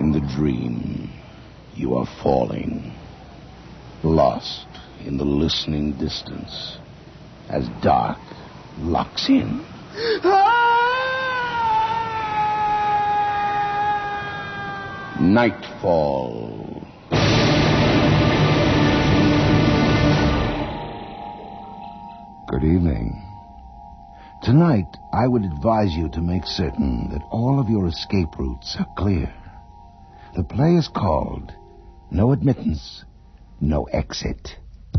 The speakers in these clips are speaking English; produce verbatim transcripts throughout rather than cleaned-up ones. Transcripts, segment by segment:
in the dream, you are falling, lost in the listening distance, as dark locks in. Nightfall. Good evening. Tonight, I would advise you to make certain that all of your escape routes are clear. The play is called No Admittance, No Exit.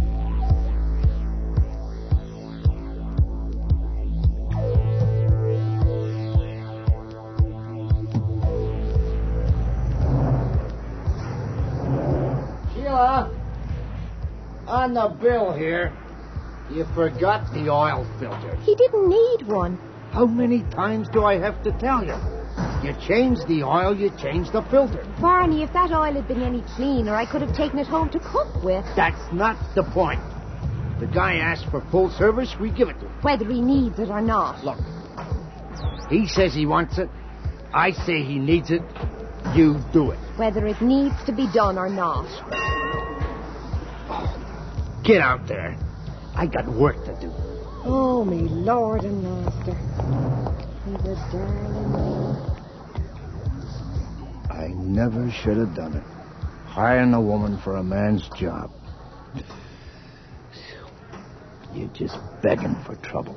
Sheila, on the bill here, you forgot the oil filter. He didn't need one. How many times do I have to tell you? You change the oil, you change the filter. Barney, if that oil had been any cleaner, I could have taken it home to cook with. That's not the point. The guy asked for full service, we give it to him. Whether he needs it or not. Look, he says he wants it. I say he needs it. You do it. Whether it needs to be done or not. Oh, get out there. I got work to do. Oh, me Lord and Master. He's a darling man. I never should have done it. Hiring a woman for a man's job. You're just begging for trouble.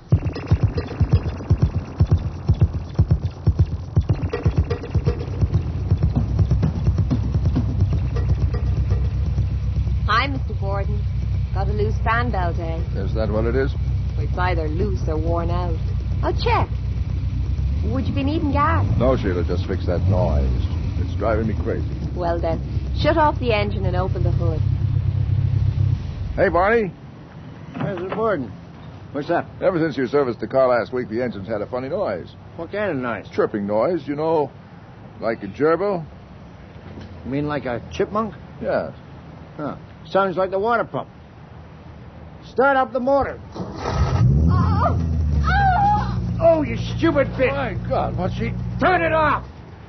Hi, Mister Borden. Got a loose fan belt, eh? Is that what it is? It's either loose or worn out. I'll check. Would you be needing gas? No, Sheila, just fix that noise. It's driving me crazy. Well, then, shut off the engine and open the hood. Hey, Barney. Where's the Borden? What's up? Ever since you serviced the car last week, the engine's had a funny noise. What kind of noise? Chirping noise, you know, like a gerbil. You mean like a chipmunk? Yes. Huh. Sounds like the water pump. Start up the motor. Oh! Oh! Oh, you stupid bitch! My God, what's she... Turn it off!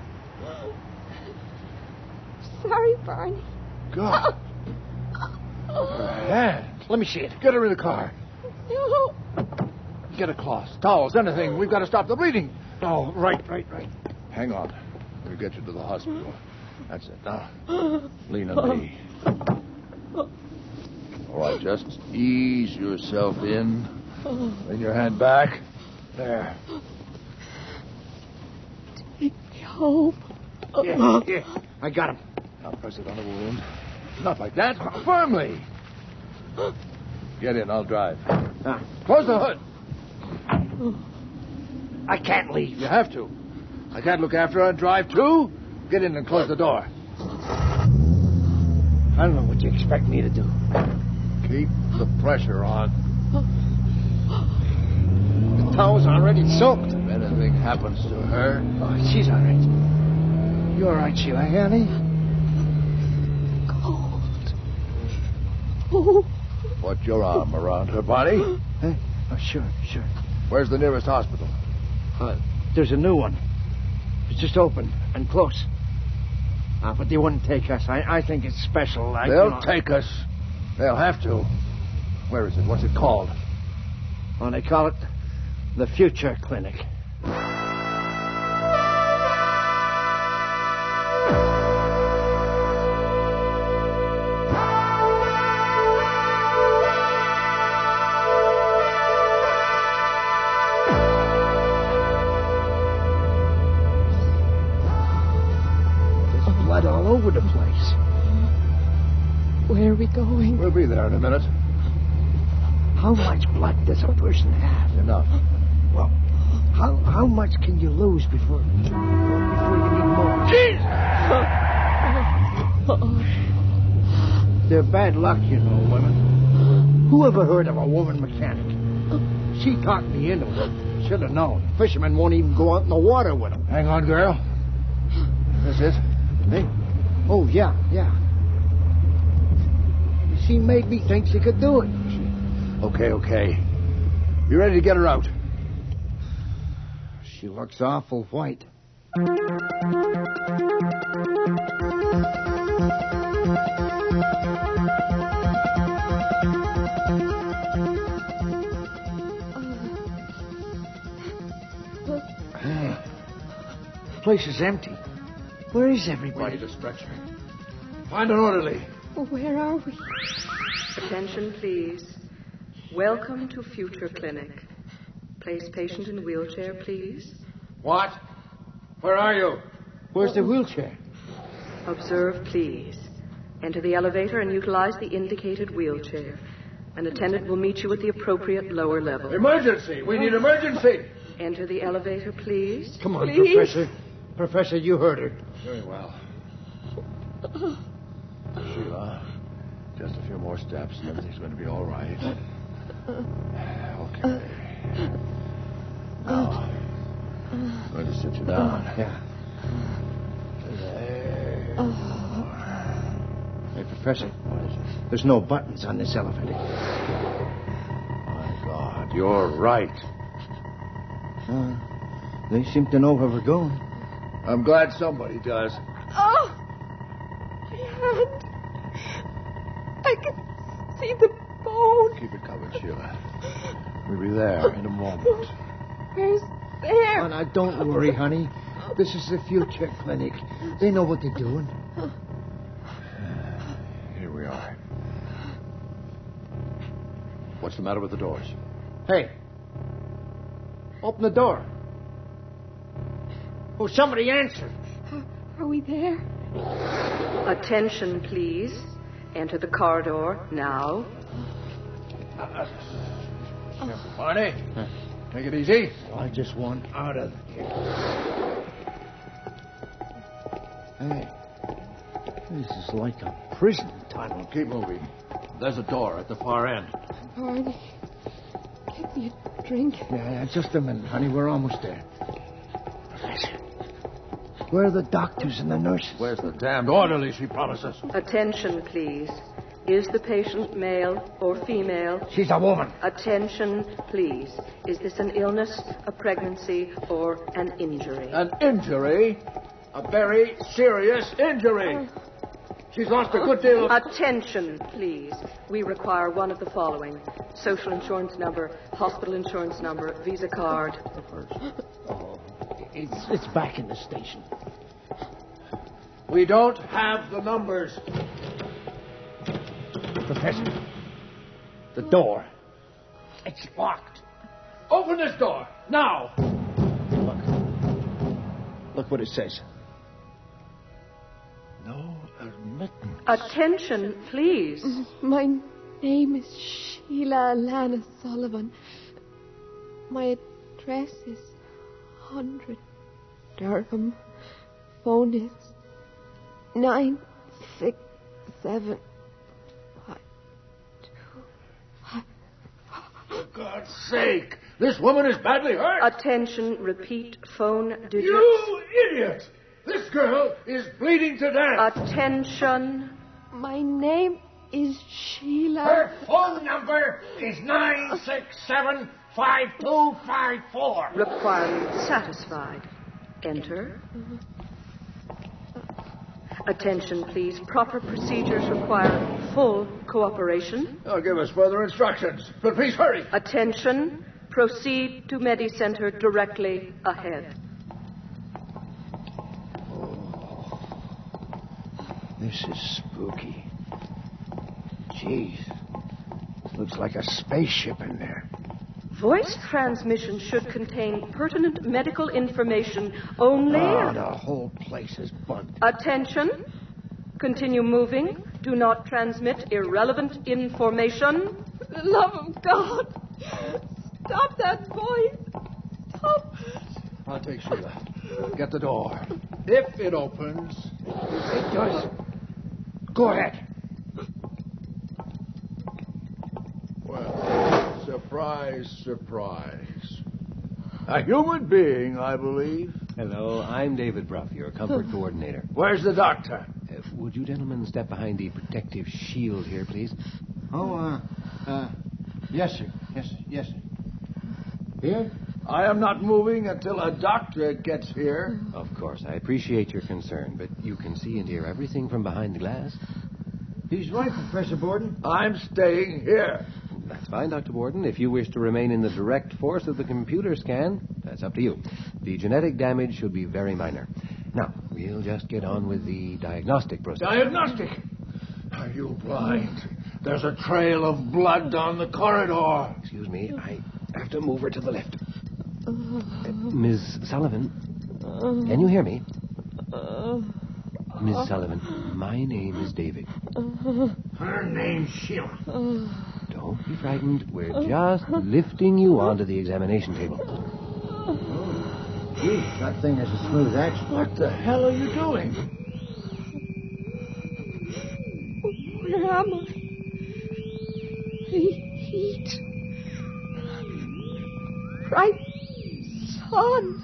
Sorry, Barney. God. Her hand. Let me see it. Get her in the car. No. Get a cloth, towels, anything. We've got to stop the bleeding. Oh, right, right, right. Hang on. We'll get you to the hospital. That's it. Now, lean on me. All right, just ease yourself in. Lean your hand back. There. Take me home. Yeah, yeah. I got him. Now press it on the wound. Not like that. Firmly. Get in. I'll drive. Ah. Close the hood. I can't leave. You have to. I can't look after her and drive too. Get in and close the door. I don't know what you expect me to do. Keep the pressure on. The towel's already soaked. If anything happens to her... Oh, she's all right. You all right, Sheila, honey? Cold. Oh. Put your arm around her body. Huh? Oh, sure, sure. Where's the nearest hospital? Uh, there's a new one. It's just open and close. Uh, but they wouldn't take us. I, I think it's special. Like, They'll you know. take us. They'll have to. Where is it? What's it called? Well, they call it the Future Clinic. There's blood all over the place. Where are we going? We'll be there in a minute. How much blood does a person have? Enough. Well, how how much can you lose before before you need more? Jesus! They're bad luck, you know, women. Who ever heard of a woman mechanic? She talked me into it. Should have known. Fishermen won't even go out in the water with them. Hang on, girl. This it? Hey? Oh, yeah, yeah. She made me think she could do it. Okay, okay. You ready to get her out? She looks awful white. place is empty. Where is everybody? Need a stretcher. Find an orderly. Where are we? Attention, please. Welcome to Future Clinic. Place patient in wheelchair, please. What? Where are you? Where's the wheelchair? Observe, please. Enter the elevator and utilize the indicated wheelchair. An attendant will meet you at the appropriate lower level. Emergency! We need emergency! Enter the elevator, please. Come on, Please. Professor. Professor, you heard her. Very well. Sheila, just a few more steps and everything's going to be all right. Okay. Now, I'm going to sit you down. Yeah. There. Hey, Professor, What is it? there's no buttons on this elevator. My God, you're right. Uh, they seem to know where we're going. I'm glad somebody does. Oh! My hand. I can see the bone. Keep it covered, Sheila. We'll be there in a moment. Where's there? Oh, now, don't worry, honey. This is the Future Clinic. They know what they're doing. Here we are. What's the matter with the doors? Hey, open the door. Oh, somebody answer. Are we there? Attention, please. Enter the corridor now. Barney, take it easy. I just want out of here. Hey, this is like a prison tunnel. Keep moving. There's a door at the far end. Barney, get me a drink. Yeah, yeah, just a minute, honey. We're almost there. Professor, where are the doctors and the nurses? Where's the damned orderly she promises? Attention, please. Is the patient male or female? She's a woman. Attention, please. Is this an illness, a pregnancy, or an injury? An injury? A very serious injury. She's lost a good deal of... Attention, please. We require one of the following. Social insurance number, hospital insurance number, Visa card. Oh, it's, it's back in the station. We don't have the numbers. Professor, the door. It's locked. Open this door, now. Look. Look what it says. No admittance. Attention, please. My name is Sheila Lana Sullivan. My address is one hundred Durham. Phone is nine six seven five two five. For God's sake, this woman is badly hurt. Attention, repeat phone digits. You idiot! This girl is bleeding to death. Attention. My name is Sheila. Her phone number is nine six seven five two five four. Requirement satisfied. Enter. Attention, please. Proper procedures require full cooperation. Oh, give us further instructions, but please hurry. Attention. Proceed to Medi-Center directly ahead. This is spooky. Jeez. Looks like a spaceship in there. Voice transmission should contain pertinent medical information only. Oh, the whole place is bugged. Attention. Continue moving. Do not transmit irrelevant information. For the love of God, stop that voice. Stop. I'll take Sheila. Get the door. If it opens... It does. Go ahead. Well, surprise, surprise. A human being, I believe. Hello, I'm David Bruff, your comfort coordinator. Where's the doctor? Uh, would you gentlemen step behind the protective shield here, please? Oh, uh, uh, yes, sir. Yes, sir. Yes, sir. Here? I am not moving until a doctor gets here. Of course, I appreciate your concern, but you can see and hear everything from behind the glass. He's right, Professor Borden. I'm staying here. That's fine, Doctor Borden. If you wish to remain in the direct force of the computer scan, that's up to you. The genetic damage should be very minor. Now, we'll just get on with the diagnostic process. Diagnostic? Are you blind? There's a trail of blood down the corridor. Excuse me, I have to move her to the left. Uh, Miss Sullivan, can you hear me? Miss Sullivan, my name is David. Her name's Sheila. Don't be frightened. We're just lifting you onto the examination table. Gee, that thing has a smooth action. What the hell are you doing? Where am I? The heat. Bright sun.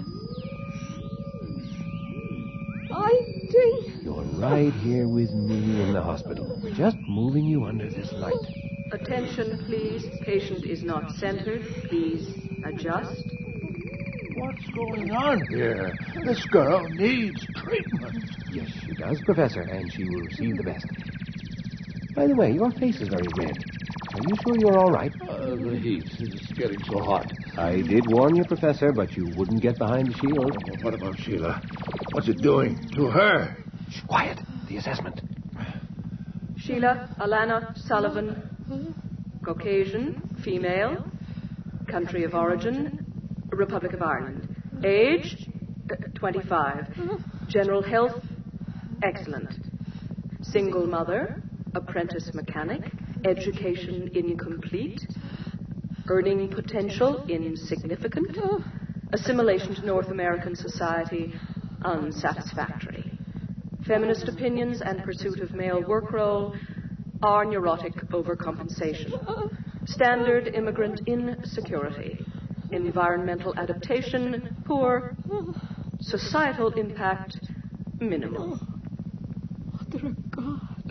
Lighting. You're right here with me in the hospital. We're just moving you under this light. Attention, please. Patient is not centered. Please adjust. What's going on here? This girl needs treatment. Yes, she does, Professor, and she will receive the best. By the way, your face is very red. Are you sure you're all right? Uh, the heat is getting so hot. I did warn you, Professor, but you wouldn't get behind the shield. Oh, what about Sheila? What's it doing to her? Shh, quiet. The assessment. Sheila Alana Sullivan, Caucasian, female, country of origin, Republic of Ireland. Age, uh, twenty-five. General health, excellent. Single mother, apprentice mechanic, education incomplete, earning potential insignificant, assimilation to North American society unsatisfactory. Feminist opinions and pursuit of male work role are neurotic overcompensation. Standard immigrant insecurity. Environmental adaptation, poor. Societal impact, minimal. Mother of God.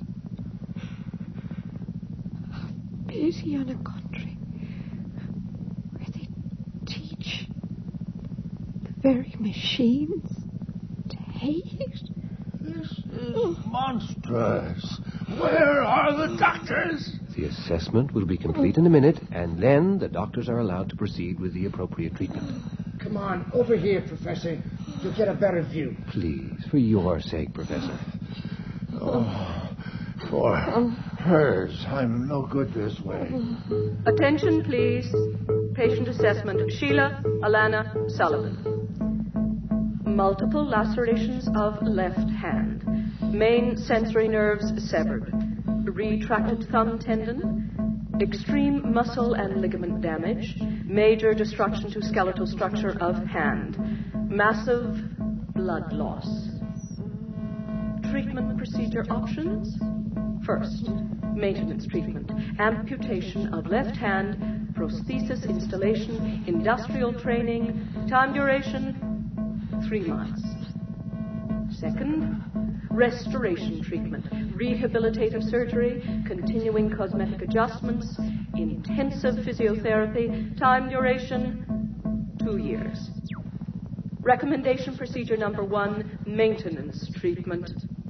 Have pity on a country where they teach the very machines to hate. This is monstrous. Where are the doctors? The assessment will be complete in a minute, and then the doctors are allowed to proceed with the appropriate treatment. Come on, over here, Professor. You'll get a better view. Please, for your sake, Professor. Oh, for hers. I'm no good this way. Attention, please. Patient assessment. Sheila Alana Sullivan. Multiple lacerations of left hand. Main sensory nerves severed. Retracted thumb tendon. Extreme muscle and ligament damage. Major destruction to skeletal structure of hand. Massive blood loss. Treatment procedure options. First, maintenance treatment. Amputation of left hand. Prosthesis installation. Industrial training. Time duration, three months. Second, restoration treatment. Rehabilitative surgery. Continuing cosmetic adjustments. Intensive physiotherapy. Time duration, two years. Recommendation procedure number one, maintenance treatment.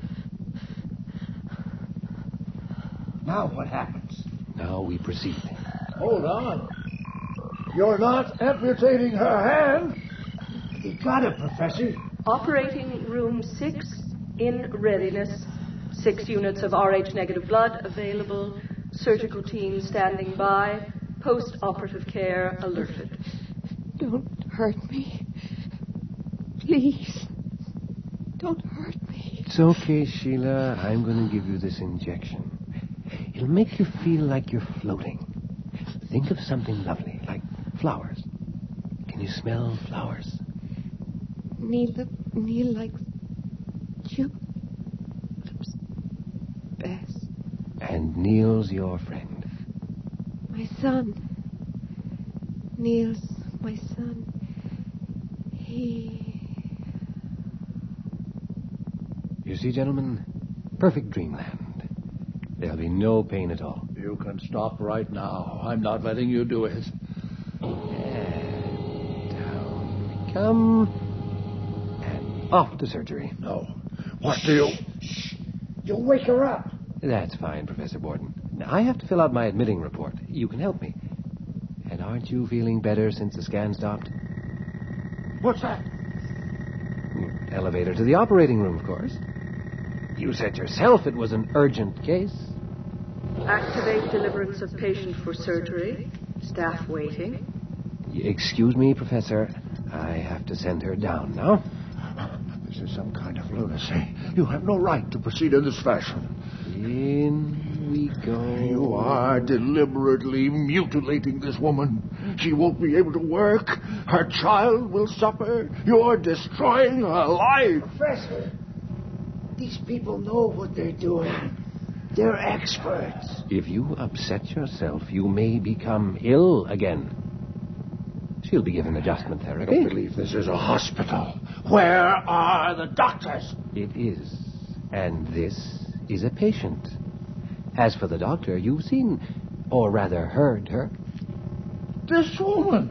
Now what happens? Now we proceed. Hold on. You're not amputating her hand. You got it, Professor. Operating room six in readiness. Six units of R H negative blood available. Surgical team standing by. Post-operative care alerted. Don't hurt me. Please. Don't hurt me. It's okay, Sheila. I'm going to give you this injection. It'll make you feel like you're floating. Think of something lovely, like flowers. Can you smell flowers? Neil, Neil likes tulips best. And Neil's your friend. My son. Neil's my son. He... You see, gentlemen, perfect dreamland. There'll be no pain at all. You can stop right now. I'm not letting you do it. And down we come. And off to surgery. No. What do you... You'll wake her up. That's fine, Professor Borden. Now, I have to fill out my admitting report. You can help me. And aren't you feeling better since the scan stopped? What's that? Elevator to the operating room, of course. You said yourself it was an urgent case. Activate deliverance of patient for surgery. Staff waiting. Excuse me, Professor. I have to send her down now. This is some kind of lunacy. You have no right to proceed in this fashion. In we go. You are deliberately mutilating this woman. She won't be able to work. Her child will suffer. You're destroying her life. Professor, these people know what they're doing. They're experts. If you upset yourself, you may become ill again. She'll be given adjustment I therapy. don't believe this is a hospital. Where are the doctors? It is. And this is a patient. As for the doctor, you've seen, or rather heard her. This woman.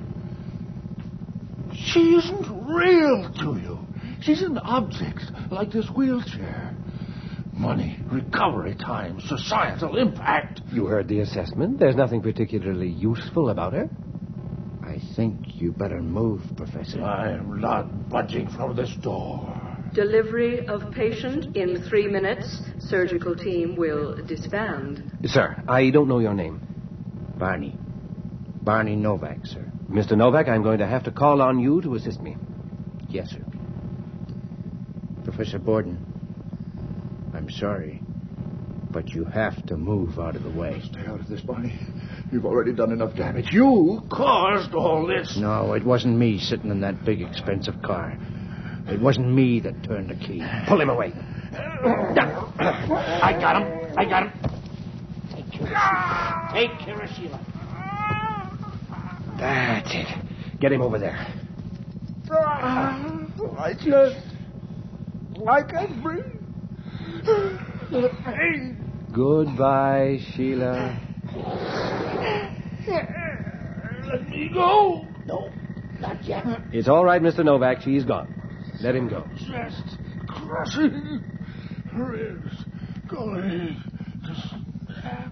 She isn't real to you. She's an object, like this wheelchair. Money, recovery time, societal impact. You heard the assessment. There's nothing particularly useful about her. I think you better move, Professor. I'm not budging from this door. Delivery of patient in three minutes. Surgical team will disband. Sir, I don't know your name. Barney. Barney Novak, sir. Mister Novak, I'm going to have to call on you to assist me. Yes, sir. Professor Borden, I'm sorry, but you have to move out of the way. Stay out of this, Barney. You've already done enough damage. You caused all this. No, it wasn't me sitting in that big, expensive car. It wasn't me that turned the key. Pull him away. I got him. I got him. Take care of Sheila. Take care of Sheila. That's it. Get him over there. I just... I can't breathe. The pain. Goodbye, Sheila. Let me go. No, not yet. It's all right, Mister Novak. She's gone. Let him go. Just crushing ribs going to snap.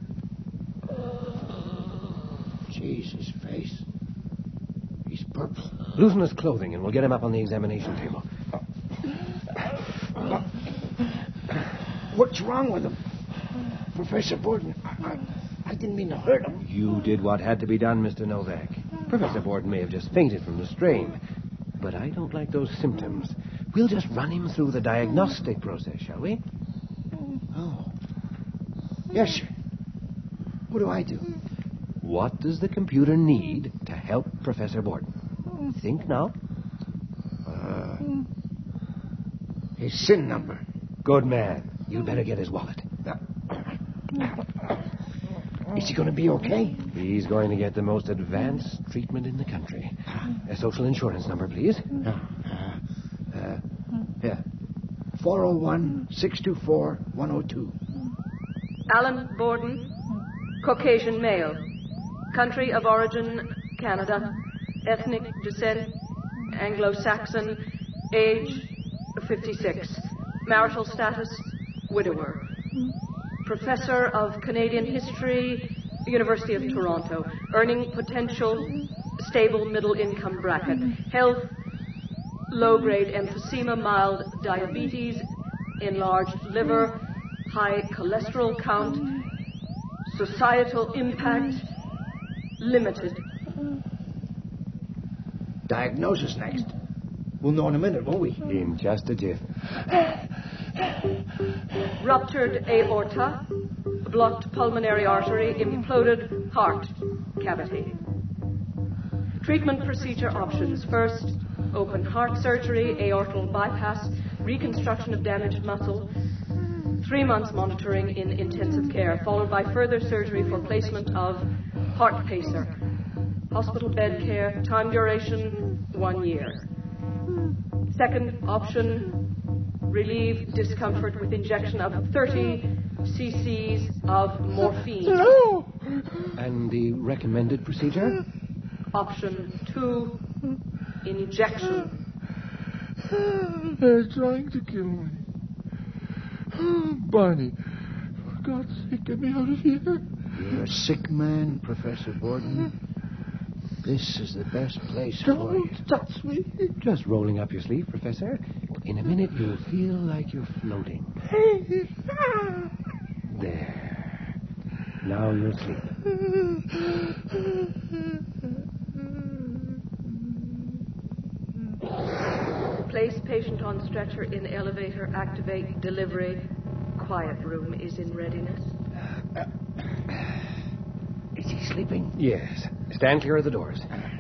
Jesus, face. He's purple. Loosen his clothing and we'll get him up on the examination table. What's wrong with him? Professor Borden, I, I, I didn't mean to hurt him. You did what had to be done, Mister Novak. Professor Borden may have just fainted from the strain. But I don't like those symptoms. We'll just run him through the diagnostic process, shall we? Oh. Yes, sir. What do I do? What does the computer need to help Professor Borden? Think now. Uh, his SIN number. Good man. You'd better get his wallet. Is he going to be okay? He's going to get the most advanced treatment in the country. A social insurance number, please. Uh, uh, yeah. four oh one, six two four, one oh two. Alan Borden, Caucasian male. Country of origin, Canada. Ethnic descent, Anglo-Saxon. Age, fifty-six. Marital status, widower. Professor of Canadian History, University of Toronto. Earning potential, stable middle income bracket. Health, low-grade emphysema, mild diabetes, enlarged liver, high cholesterol count. Societal impact, limited. Diagnosis next. We'll know in a minute, won't we? In just a jiff. Ruptured aorta, blocked pulmonary artery, imploded heart cavity. Treatment procedure options. First, open heart surgery, aortal bypass, reconstruction of damaged muscle, three months monitoring in intensive care, followed by further surgery for placement of heart pacer. Hospital bed care, time duration, one year. Second option, relieve discomfort with injection of thirty cc's of morphine. No! And the recommended procedure? Option two, injection. They're trying to kill me. Oh, Barney, for God's sake, get me out of here. You're a sick man, Professor Borden. This is the best place for you. Don't touch me. Just rolling up your sleeve, Professor. In a minute, you'll feel like you're floating. There. Now you'll sleep. Place patient on stretcher in elevator. Activate delivery. Quiet room is in readiness. Uh, is he sleeping? Yes. Stand clear of the doors.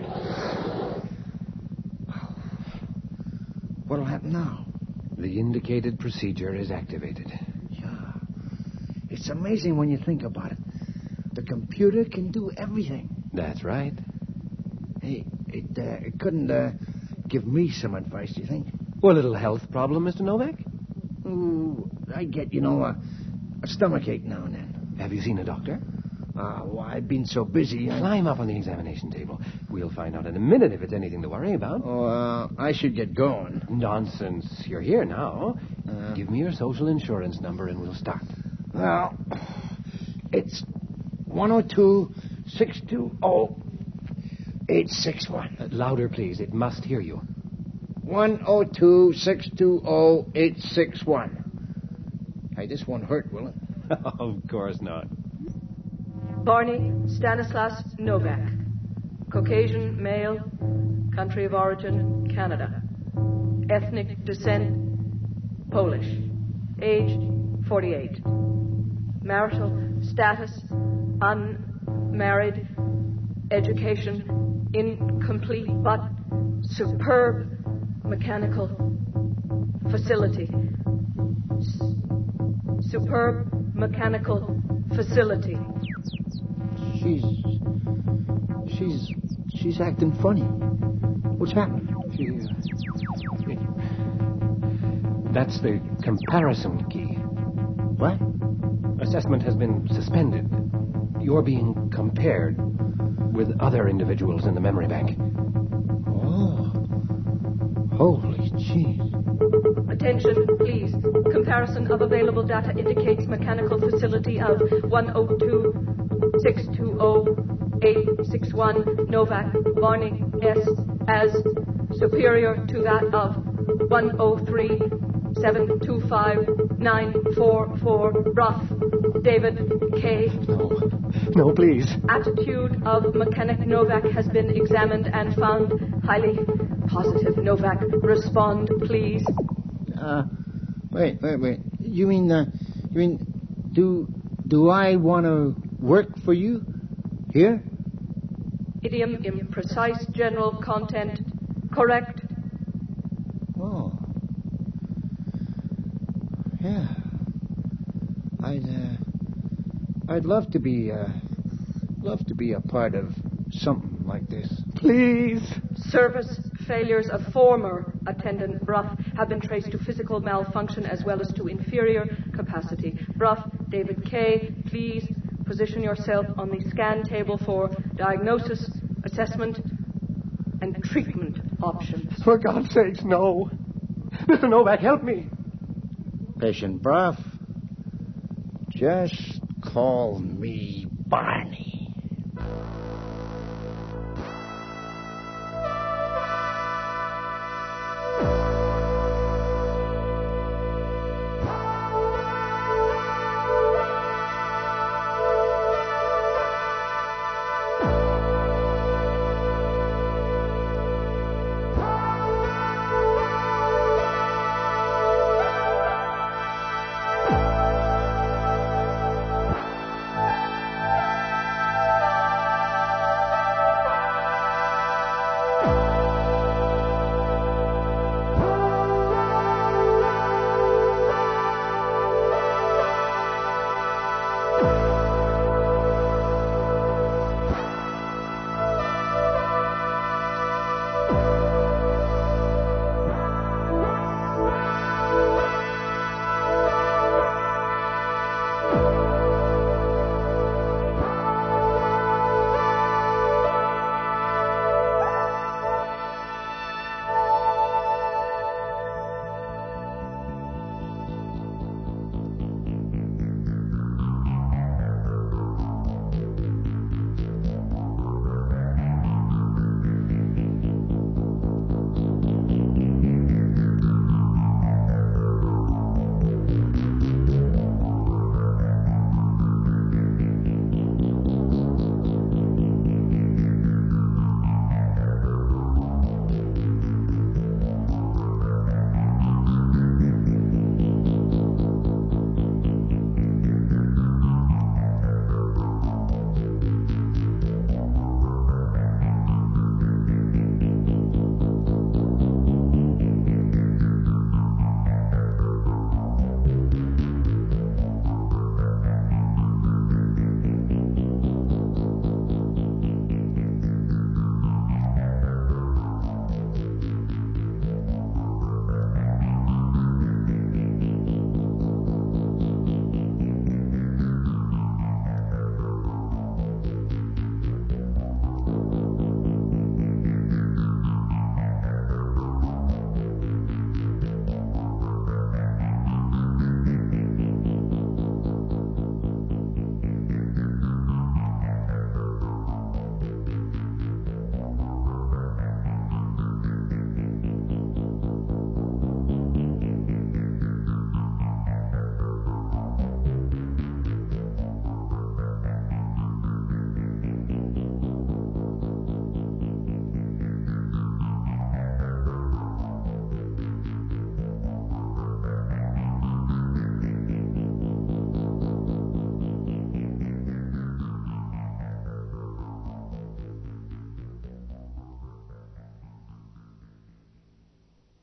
What'll happen now? The indicated procedure is activated. Yeah. It's amazing when you think about it. The computer can do everything. That's right. Hey, it, uh, it couldn't uh, give me some advice, do you think? Well, a little health problem, Mister Novak? Ooh, I get, you know, a, a stomachache now and then. Have you seen a doctor? Ah, well, I've been so busy. I... Climb up on the examination table. We'll find out in a minute if it's anything to worry about. Oh, uh, I should get going. Nonsense. You're here now. Uh, Give me your social insurance number and we'll start. Well, it's one oh two, six two oh, eight six one. Uh, louder, please. It must hear you. one oh two, six two oh, eight six one. Hey, this won't hurt, will it? Of course not. Barney Stanislas Novak. Caucasian, male. Country of origin, Canada. Ethnic descent, Polish. Age, forty-eight. Marital status, unmarried. Education, incomplete but superb mechanical facility. S- superb mechanical facility. She's... She's... She's acting funny. What's happened? She, uh, That's the comparison key. What? Assessment has been suspended. You're being compared with other individuals in the memory bank. Oh. Holy jeez. Attention, please. Comparison of available data indicates mechanical facility of one oh two, six two oh, eight six one Novak Barney S as superior to that of one oh three, seven two five, nine four four Ruff David K. No. No, please. Attitude of mechanic Novak has been examined and found highly positive. Novak, respond, please. Uh, wait, wait, wait. You mean, uh, you mean, do, do I want to work for you? Here? Idiom, imprecise, general content, correct? Oh. Yeah. I'd, uh, I'd love to be, uh, love to be a part of something like this. Please. Service failures of former attendant Bruff have been traced to physical malfunction as well as to inferior capacity. Bruff, David K., please position yourself on the scan table for diagnosis, assessment, and treatment options. For God's sakes, no. Mister Novak, help me. Patient Bruff, just call me Barney.